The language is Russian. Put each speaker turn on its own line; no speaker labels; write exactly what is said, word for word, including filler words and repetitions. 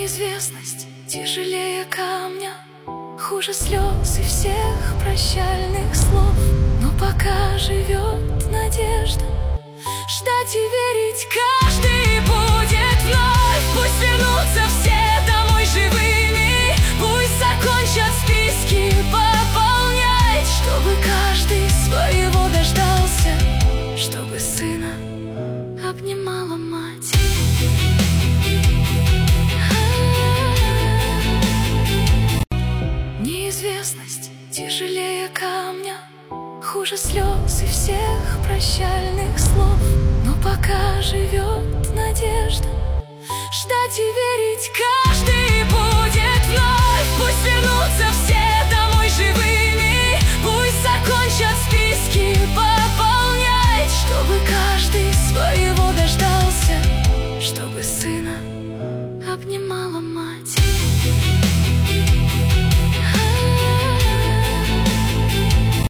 Неизвестность тяжелее камня, хуже слез и всех прощальных слов. Но пока живет надежда, ждать и верить каждый будет вновь. Пусть вернутся все домой живыми, пусть закончат списки пополнять, чтобы каждый своего дождался, чтобы сына обнимала мать. Неизвестность тяжелее камня, хуже слез и всех прощальных слов. Но пока живет надежда, ждать и верить каждый будет вновь. Пусть вернутся все домой живыми, пусть закончат списки пополнять, чтобы каждый своего дождался, чтобы сына обнимала мать.